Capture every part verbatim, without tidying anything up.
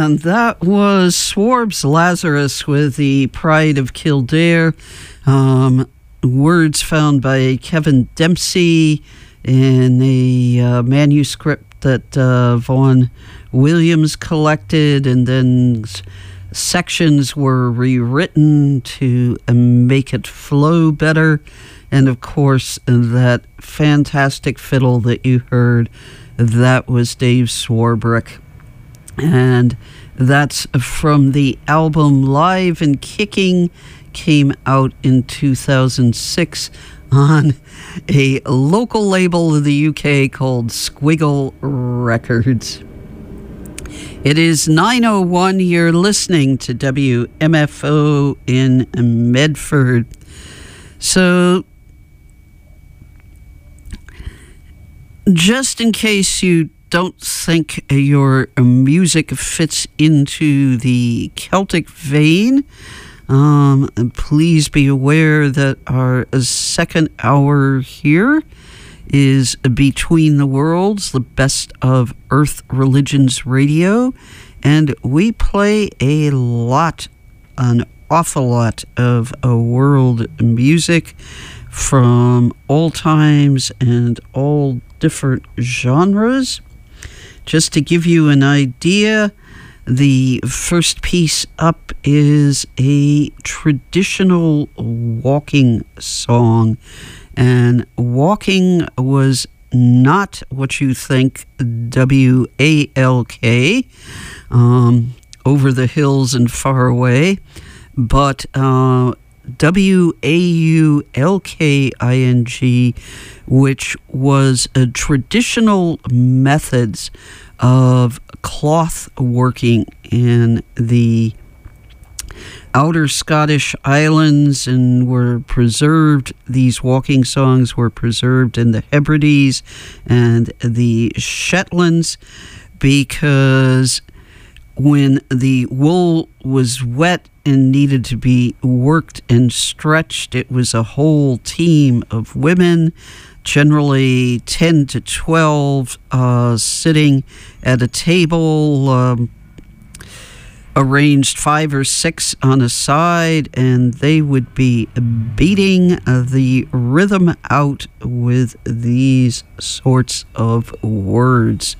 And that was Swarb's Lazarus with the Pride of Kildare. Um, words found by Kevin Dempsey in a uh, manuscript that uh, Vaughan Williams collected, and then s- sections were rewritten to uh, make it flow better. And of course, that fantastic fiddle that you heard, that was Dave Swarbrick. And that's from the album Live and Kicking, came out in two thousand six on a local label in the U K called Squiggle Records. It is nine oh one. You're listening to W M F O in Medford. So, just in case you don't think your music fits into the Celtic vein, um, please be aware that our second hour here is Between the Worlds, the best of Earth Religions Radio, and we play a lot, an awful lot of uh, world music from all times and all different genres. Just to give you an idea, the first piece up is a traditional walking song. And walking was not what you think, W A L K, um, over the hills and far away, but uh, W A U L K I N G, which was a traditional methods of cloth working in the outer Scottish islands, and were preserved. These walking songs were preserved in the Hebrides and the Shetlands, because when the wool was wet and needed to be worked and stretched, it was a whole team of women, generally ten to twelve, uh, sitting at a table, um, arranged five or six on a side, and they would be beating uh, the rhythm out with these sorts of words.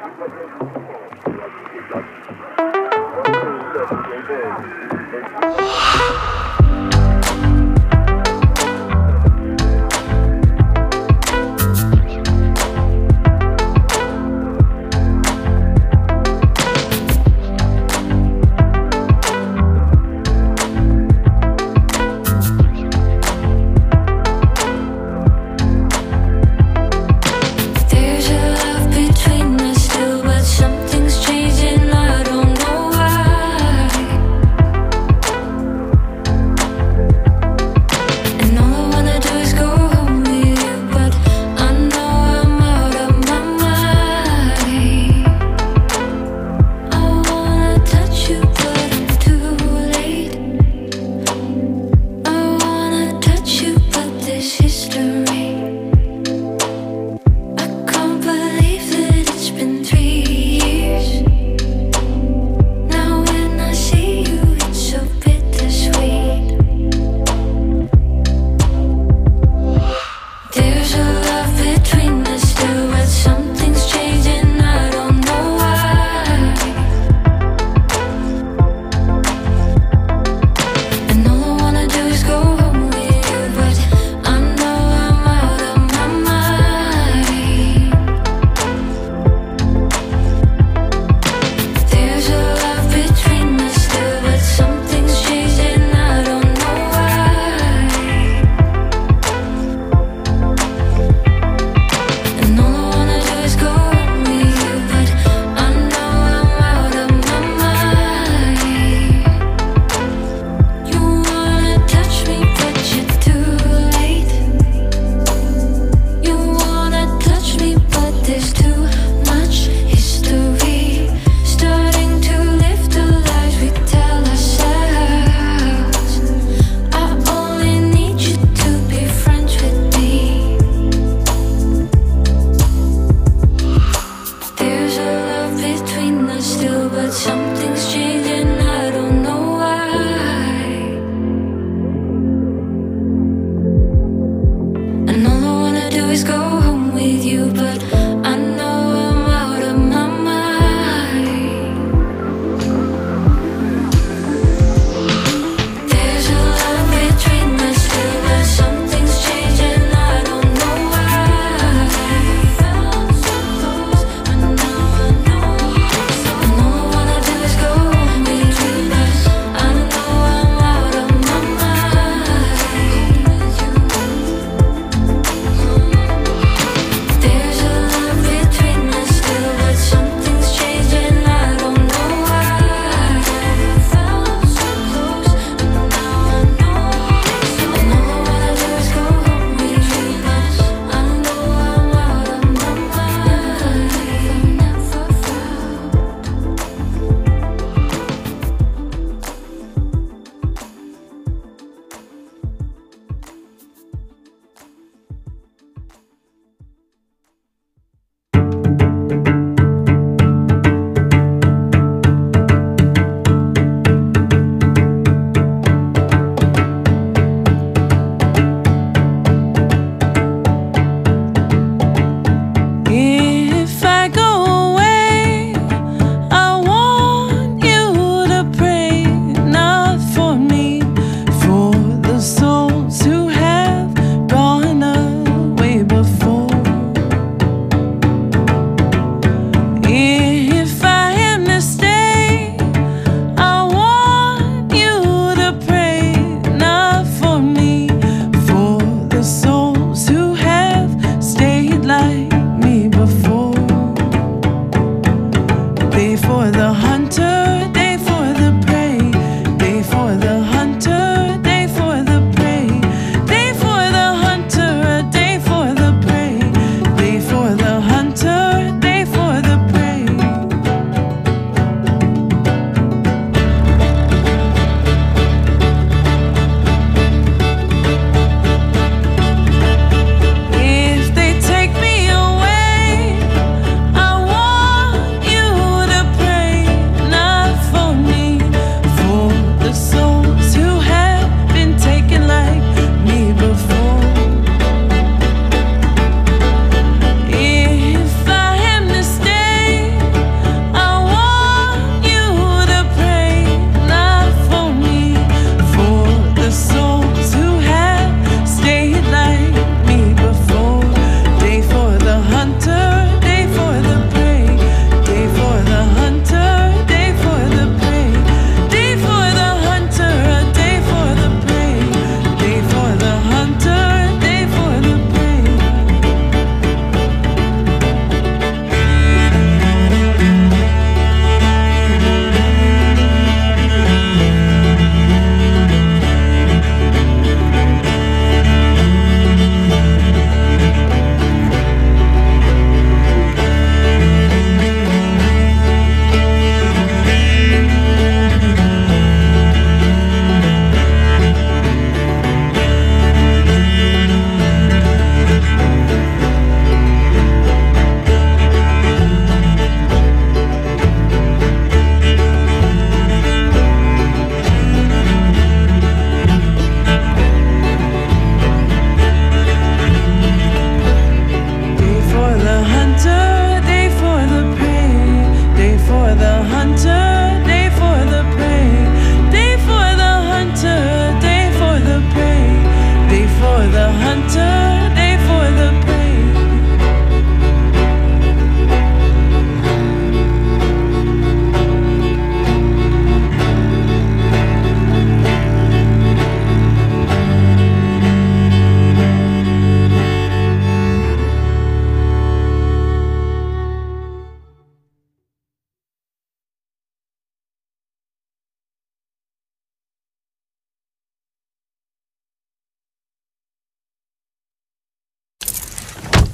Something's changing, I don't know why.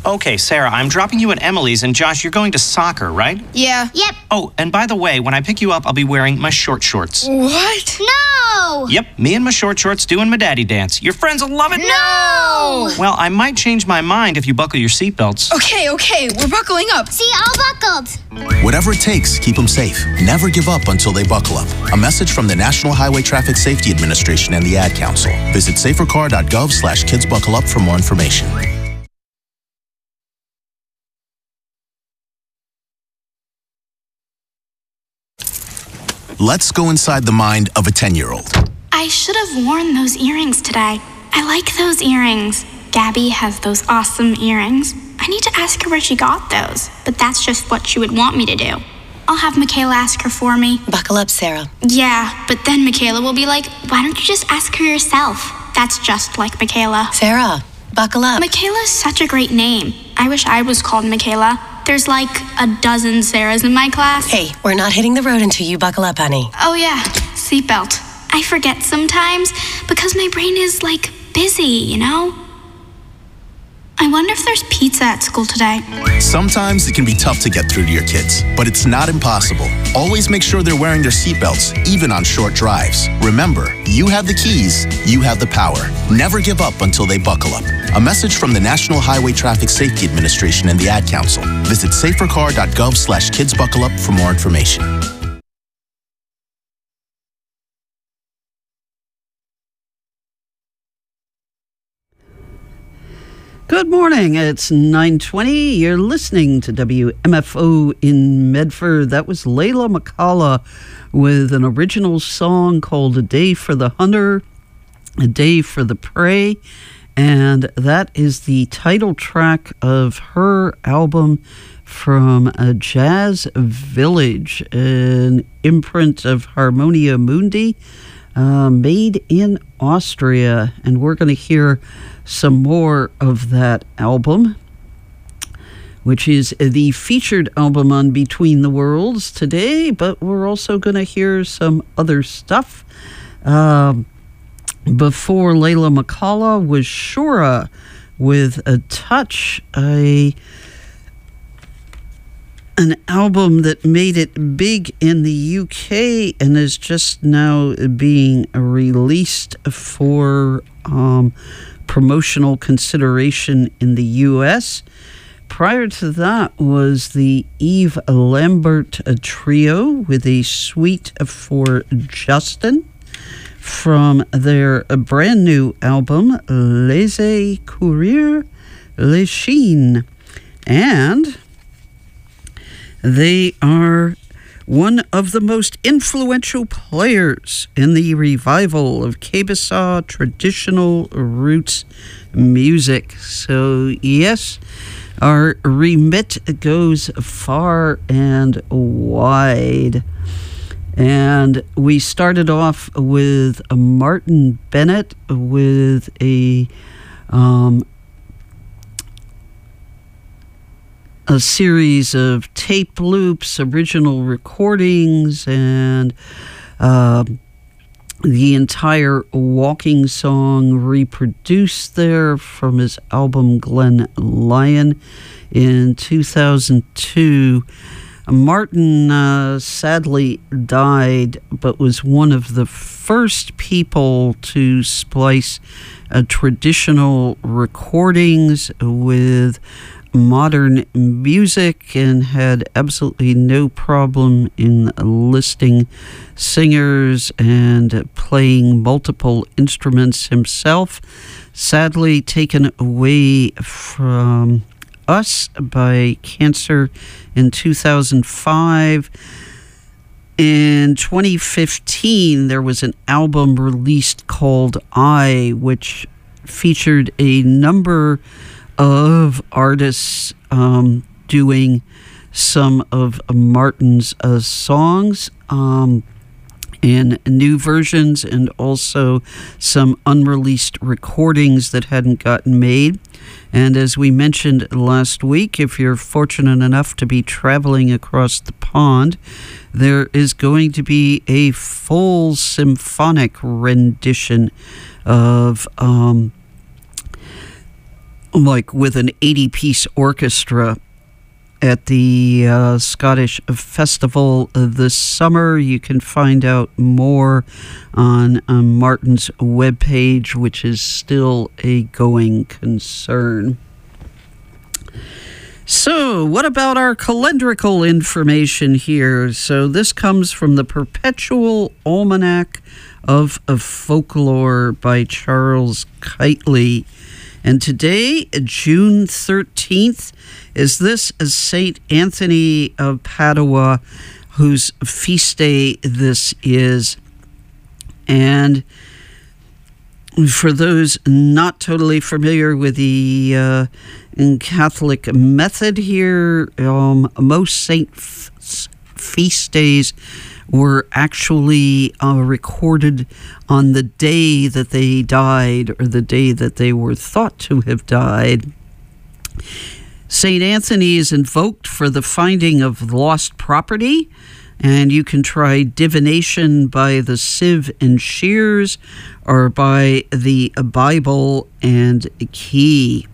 Okay, Sarah, I'm dropping you at Emily's, and Josh, you're going to soccer, right? Yeah. Yep. Oh, and by the way, when I pick you up, I'll be wearing my short shorts. What? No! Yep, me and my short shorts doing my daddy dance. Your friends will love it. No! Well, I might change my mind if you buckle your seatbelts. Okay, okay, we're buckling up. See, all buckled. Whatever it takes, keep them safe. Never give up until they buckle up. A message from the National Highway Traffic Safety Administration and the Ad Council. Visit safercar.gov slash kids buckle up for more information. Let's go inside the mind of a ten-year-old. I should have worn those earrings today. I like those earrings. Gabby has those awesome earrings. I need to ask her where she got those, but that's just what she would want me to do. I'll have Michaela ask her for me. Buckle up, Sarah. Yeah, but then Michaela will be like, why don't you just ask her yourself? That's just like Michaela. Sarah, buckle up. Michaela's such a great name. I wish I was called Michaela. There's like a dozen Sarahs in my class. Hey, we're not hitting the road until you buckle up, honey. Oh yeah, seatbelt. I forget sometimes because my brain is like busy, you know? I wonder if there's pizza at school today. Sometimes it can be tough to get through to your kids, but it's not impossible. Always make sure they're wearing their seatbelts, even on short drives. Remember, you have the keys, you have the power. Never give up until they buckle up. A message from the National Highway Traffic Safety Administration and the Ad Council. Visit safercar.gov slash kids buckle up for more information. Good morning. It's nine twenty. You're listening to W M F O in Medford. That was Layla McCullough with an original song called A Day for the Hunter, A Day for the Prey. And that is the title track of her album from a Jazz Village, an imprint of Harmonia Mundi, uh, made in Austria. And we're going to hear some more of that album, which is the featured album on Between the Worlds today, but we're also going to hear some other stuff. Um, before Layla McCullough was Shura with A Touch, a an album that made it big in the U K and is just now being released for um, promotional consideration in the U S. Prior to that was the Eve Lambert Trio with A Suite for Justin from their brand new album, Laissez Courir les Chiens. And they are one of the most influential players in the revival of Quebecois traditional roots music. So, yes, our remit goes far and wide. And we started off with Martin Bennett with a um, a series of tape loops, original recordings, and uh, the entire walking song reproduced there from his album Glen Lyon in two thousand two. Martin uh, sadly died, but was one of the first people to splice uh, traditional recordings with modern music and had absolutely no problem in listing singers and playing multiple instruments himself. Sadly taken away from us by cancer in two thousand five. In twenty fifteen, there was an album released called I, which featured a number of artists um, doing some of Martin's uh, songs um, in new versions, and also some unreleased recordings that hadn't gotten made. And as we mentioned last week, if you're fortunate enough to be traveling across the pond, there is going to be a full symphonic rendition of um, like with an eighty-piece orchestra at the uh, Scottish Festival this summer. You can find out more on um, Martin's webpage, which is still a going concern. So, what about our calendrical information here? So, this comes from the Perpetual Almanac of, of Folklore by Charles Keightley. And today, June thirteenth, is this Saint Anthony of Padua, whose feast day this is. And for those not totally familiar with the uh, Catholic method here, um, most saint f- feast days were actually uh, recorded on the day that they died or the day that they were thought to have died. Saint Anthony is invoked for the finding of lost property, and you can try divination by the sieve and shears or by the Bible and key.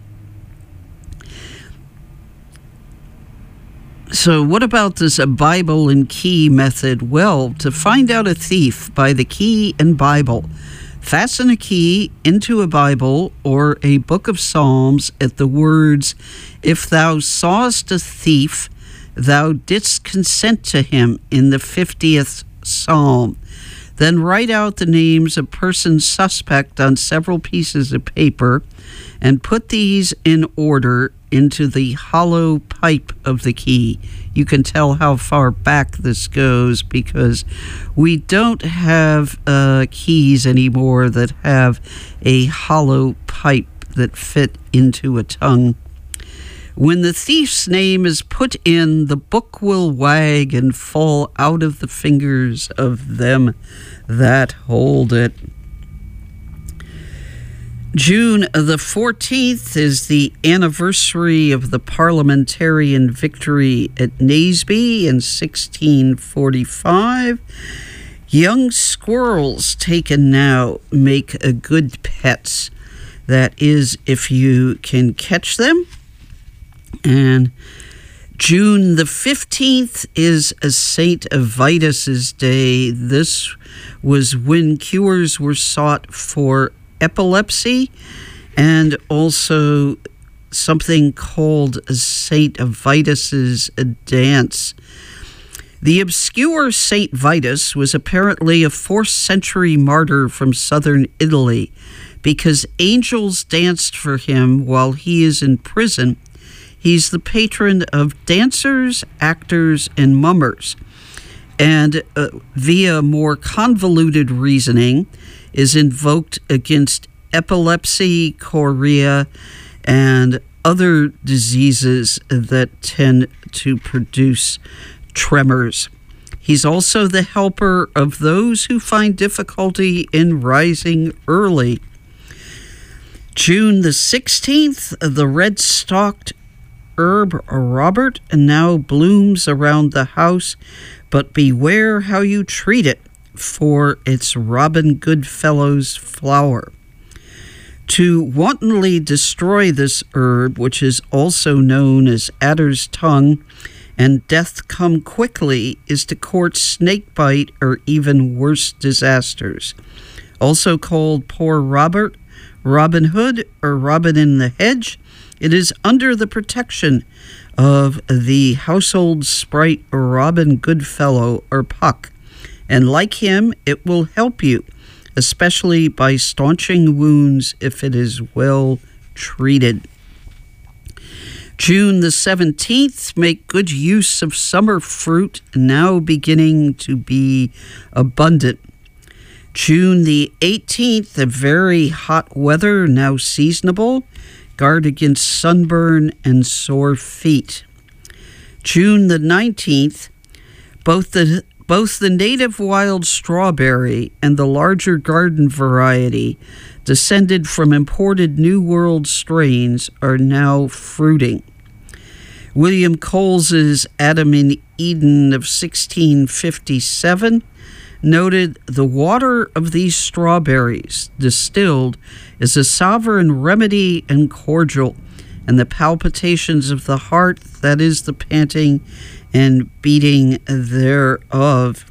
So what about this Bible and key method? Well, to find out a thief by the key and Bible, fasten a key into a Bible or a book of Psalms at the words, "If thou sawest a thief, thou didst consent to him," in the fiftieth Psalm. Then write out the names of persons suspect on several pieces of paper and put these in order into the hollow pipe of the key. You can tell how far back this goes because we don't have uh, keys anymore that have a hollow pipe that fit into a tongue. When the thief's name is put in, the book will wag and fall out of the fingers of them that hold it. June the fourteenth is the anniversary of the parliamentarian victory at Naseby in sixteen forty-five. Young squirrels taken now make a good pets. That is, if you can catch them. And June the fifteenth is a Saint Vitus's Day. This was when cures were sought for epilepsy and also something called Saint Vitus's dance. The obscure Saint Vitus was apparently a fourth century martyr from southern Italy because angels danced for him while he is in prison. He's the patron of dancers, actors, and mummers. And uh, via more convoluted reasoning, is invoked against epilepsy, chorea, and other diseases that tend to produce tremors. He's also the helper of those who find difficulty in rising early. June the sixteenth, the red-stalked herb Robert now blooms around the house, but beware how you treat it, for it's Robin Goodfellow's flower. To wantonly destroy this herb, which is also known as adder's tongue, and death come quickly, is to court snakebite or even worse disasters. Also called Poor Robert, Robin Hood, or Robin in the Hedge, it is under the protection of the household sprite Robin Goodfellow, or Puck. And like him, it will help you, especially by staunching wounds if it is well treated. June the seventeenth, make good use of summer fruit, now beginning to be abundant. June the eighteenth, a very hot weather, now seasonable. Guard against sunburn and sore feet. June the nineteenth, both the both the native wild strawberry and the larger garden variety, descended from imported New World strains, are now fruiting. William Coles's Adam in Eden of sixteen fifty-seven noted the water of these strawberries distilled is a sovereign remedy and cordial. and the palpitations of the heart, that is the panting and beating thereof.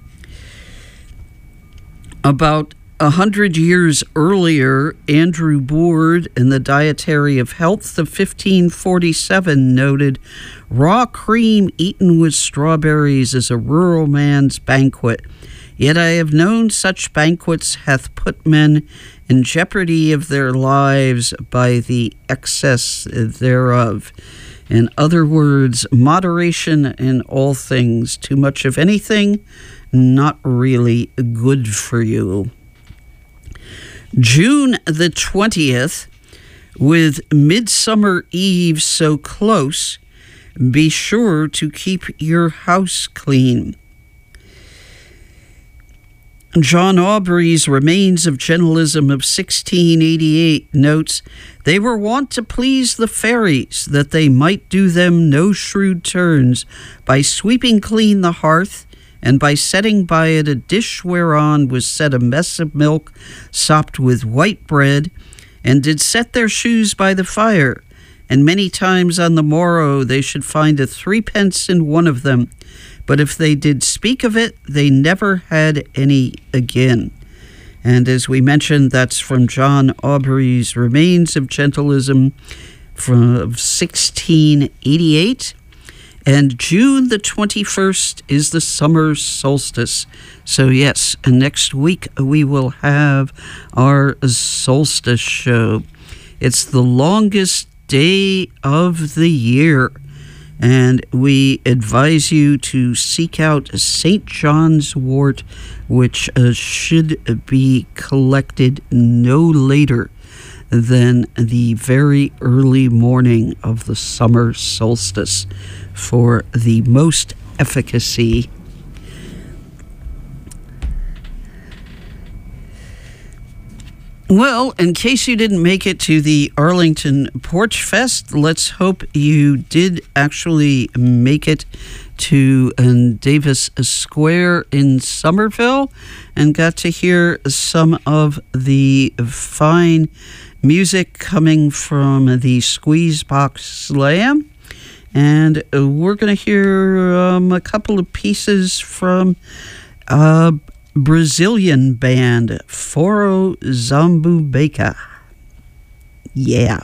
About a hundred years earlier, Andrew Boord, in the Dietary of Health of fifteen forty-seven, noted, "Raw cream eaten with strawberries is a rural man's banquet. Yet I have known such banquets hath put men in jeopardy of their lives by the excess thereof." In other words, moderation in all things. Too much of anything, not really good for you. June the twentieth, with Midsummer Eve so close, be sure to keep your house clean. John Aubrey's Remains of Gentilism of sixteen eighty-eight notes, "They were wont to please the fairies, that they might do them no shrewd turns, by sweeping clean the hearth, and by setting by it a dish whereon was set a mess of milk sopped with white bread, and did set their shoes by the fire, and many times on the morrow they should find a threepence in one of them. But if they did speak of it, they never had any again." And as we mentioned, that's from John Aubrey's Remains of Gentilism from sixteen eighty-eight. And June the twenty-first is the summer solstice. So yes, next week we will have our solstice show. It's the longest day of the year. And we advise you to seek out Saint John's wort, which uh, should be collected no later than the very early morning of the summer solstice for the most efficacy. Well, in case you didn't make it to the Arlington Porch Fest, let's hope you did actually make it to um, Davis Square in Somerville and got to hear some of the fine music coming from the Squeezebox Slam. And uh, we're going to hear um, a couple of pieces from uh, Brazilian band Foro Zambumbeka. Yeah.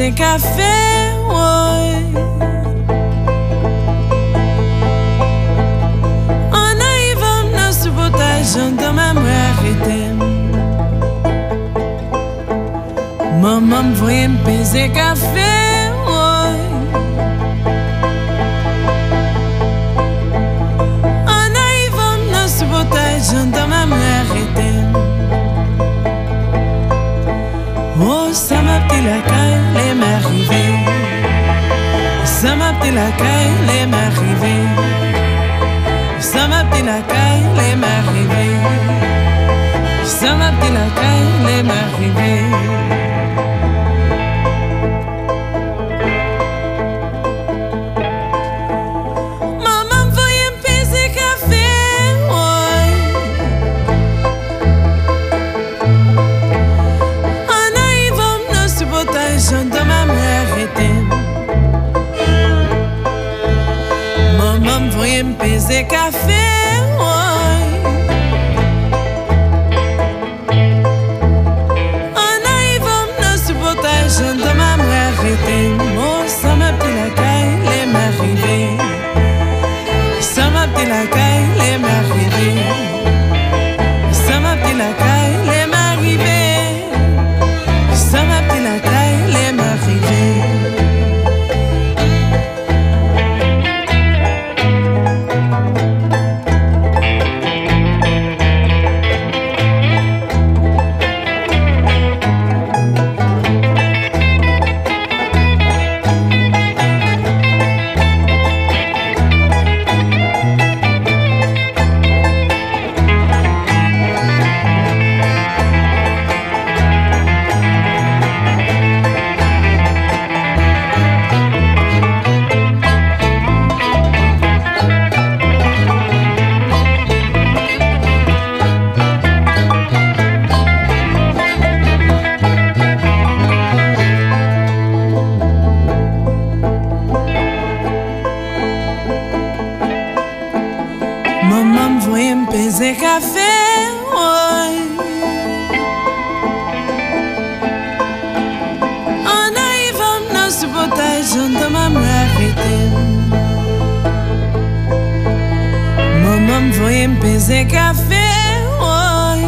baiser café, ouais. En arrivant dans ce potage, j'entends ma mère arrêter. Maman me voyait me baiser café, ouais. En arrivant dans ce potage, j'entends ma mère arrêter. Oh, ça m'a pris la caille, les m'arriver. Ça m'a pris la caille, les m'arriver. Ça m'a pris la caille, les m'arriver. Ça m'a pris la caille, les m'arriver. Maman voyait me baiser café, ouais. J'entends ma mère arrêter. Maman me voyait me baiser café, ouais. En arrivant dans ce potage, j'entends ma mère arrêter. Oh, ça m'a pris la caille, les m'arriver. Ça m'a pris la caille, les m'arriver. Ça m'a pris la caille, les m'arriver. Ça m'a pris la caille, les m'arriver. Maman me voyait me baiser café, ouais. En arrivant dans ce potage, j'entends ma mère arrêter. Maman me voyait me baiser café, ouais.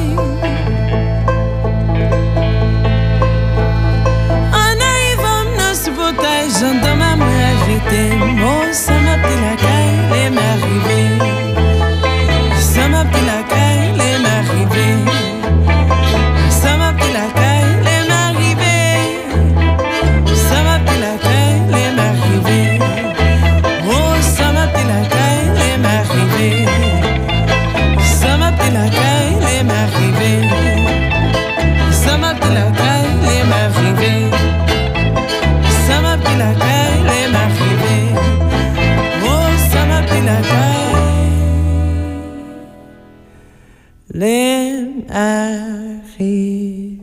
En arrivant dans ce potage, j'entends ma mère arrêter. Oh, ça m'a pris la caille, les m'arriver. Ça m'a pris la caille, les m'arriver. Ça m'a pris la caille, les m'arriver. Ça m'a pris la caille, les m'arriver. Oh, ça m'a pris la caille, les m'arriver. Ça m'a pris la caille, les m'arriver. Ça m'a pris la caille, les m'arriver. Ça m'a pris la caille, les m'arriver. Oh, ça m'a pris la caille. Les m'arriver.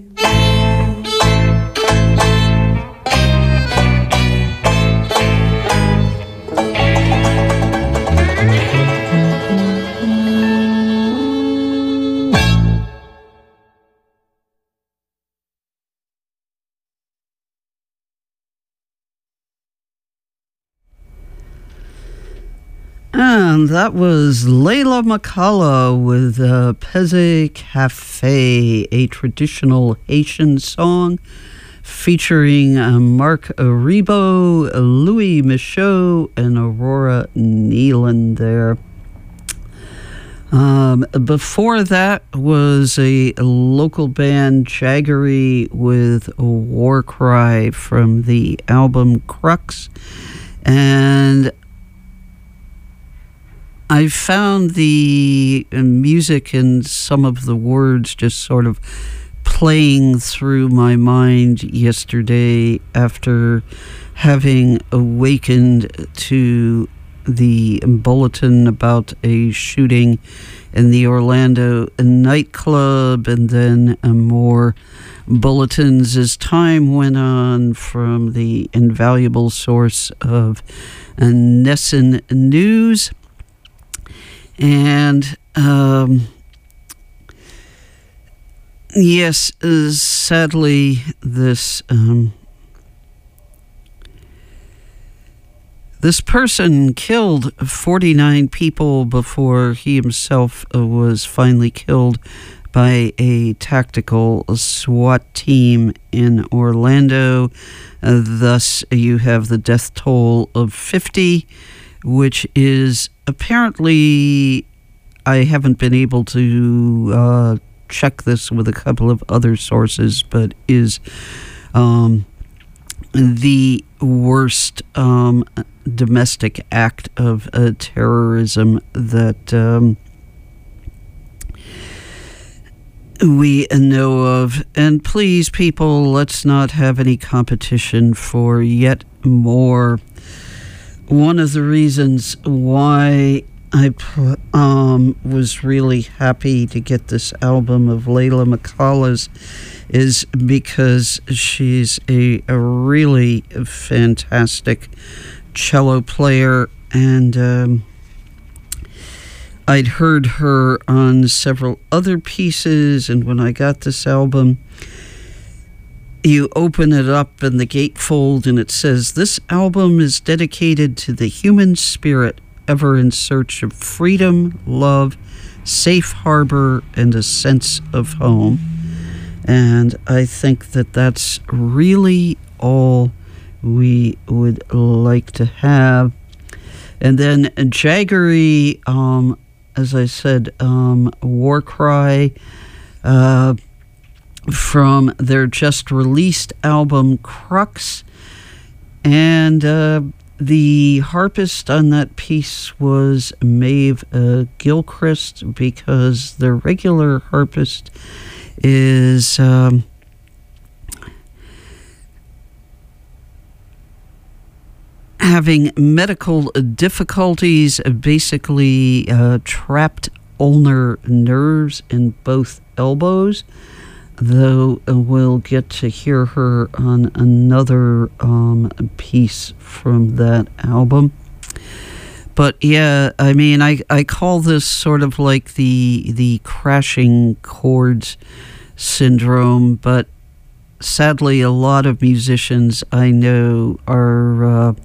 And that was Layla McCullough with uh, Peze Cafe, a traditional Haitian song featuring uh, Mark Ribot, Louis Michaud, and Aurora Nealon there. Um, before that was a local band, Jaggery, with a War Cry from the album Crux. And I found the music and some of the words just sort of playing through my mind yesterday after having awakened to the bulletin about a shooting in the Orlando nightclub, and then more bulletins as time went on from the invaluable source of Nesson News. And um, yes, uh, sadly, this um, This person killed forty-nine people before he himself was finally killed by a tactical SWAT team in Orlando. Uh, thus, you have the death toll of fifty, which is apparently, I haven't been able to uh, check this with a couple of other sources, but is um, the worst um, domestic act of uh, terrorism that um, we know of. And please, people, let's not have any competition for yet more. One of the reasons why I um, was really happy to get this album of Layla McCall's is because she's a, a really fantastic cello player, and um, I'd heard her on several other pieces, and when I got this album, you open it up in the gatefold and it says, "This album is dedicated to the human spirit ever in search of freedom, love, safe harbor, and a sense of home." And I think that that's really all we would like to have. And then Jaggery, um, as I said, um, War Cry, uh, from their just released album Crux. And uh, the harpist on that piece was Maeve uh, Gilchrist, because the regular harpist is um, having medical difficulties, basically uh, trapped ulnar nerves in both elbows, though we'll get to hear her on another um, piece from that album. But yeah, I mean, I, I call this sort of like the the crashing chords syndrome, but sadly a lot of musicians I know are uh,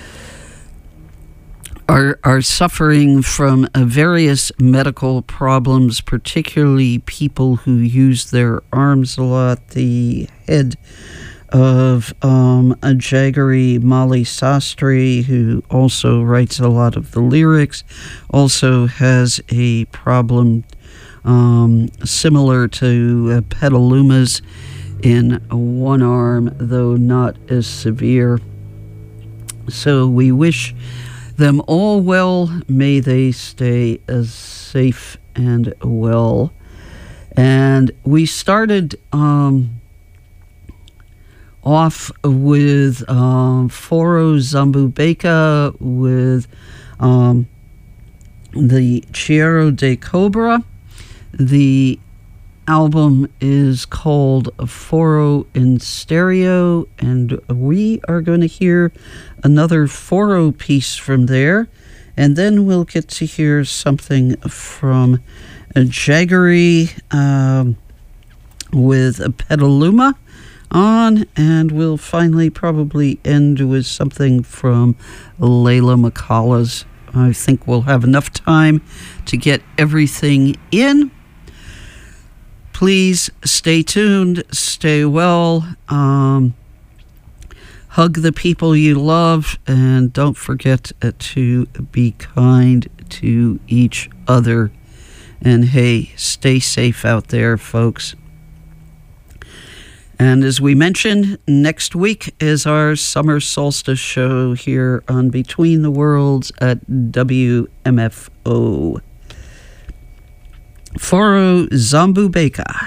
are are suffering from uh, various medical problems, particularly people who use their arms a lot. The head of um, a Jaggery, Molly Sastry, who also writes a lot of the lyrics, also has a problem um, similar to uh, Petaluma's in one arm, though not as severe. So we wish them all well. May they stay as safe and well. And we started um, off with um, Foro Zambubeka with um, the Chiero de Cobra. The album is called Foro in Stereo, and we are going to hear another Foro piece from there, and then we'll get to hear something from Jaggery um, with Petaluma on, and we'll finally probably end with something from Layla McCall's. I think we'll have enough time to get everything in. Please stay tuned, stay well, um, hug the people you love, and don't forget to be kind to each other. And hey, stay safe out there, folks. And as we mentioned, next week is our summer solstice show here on Between the Worlds at W M F O. Foro Zambubeka.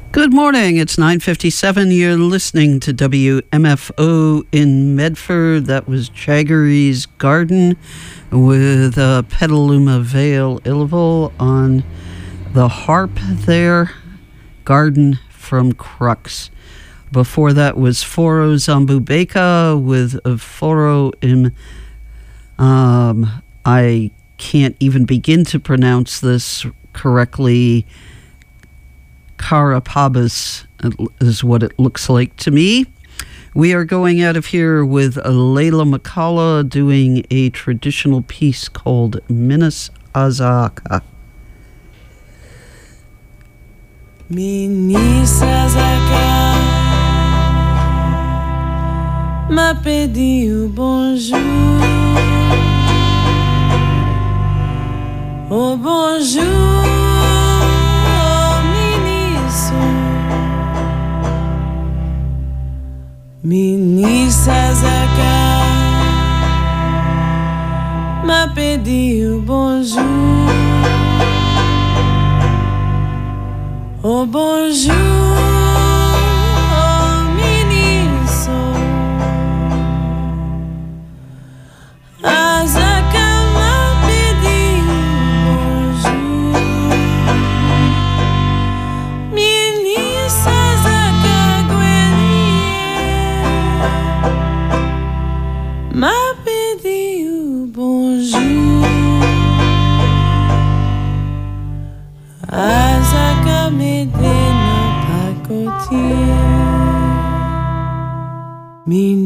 Good morning. It's nine fifty-seven. You're listening to W M F O in Medford. That was Jaggery's Garden with uh, Petaluma Vale Illiville on the harp there. Garden from Crux. Before that was Foro Zambubeka with uh, Foro im... Um, I can't even begin to pronounce this correctly. Karapabas is what it looks like to me. We are going out of here with Layla McCullough doing a traditional piece called Minas Azaka. Minas Azaka m'a pediu bonjour. Oh bonjour. Minas Azaka m'a pediu bonjour. Oh bonjour, oh Miniso. Azaka m'a pediu bonjour. Minas Azaka m'a pediu bonjour. Azaka me dê na pacotinha.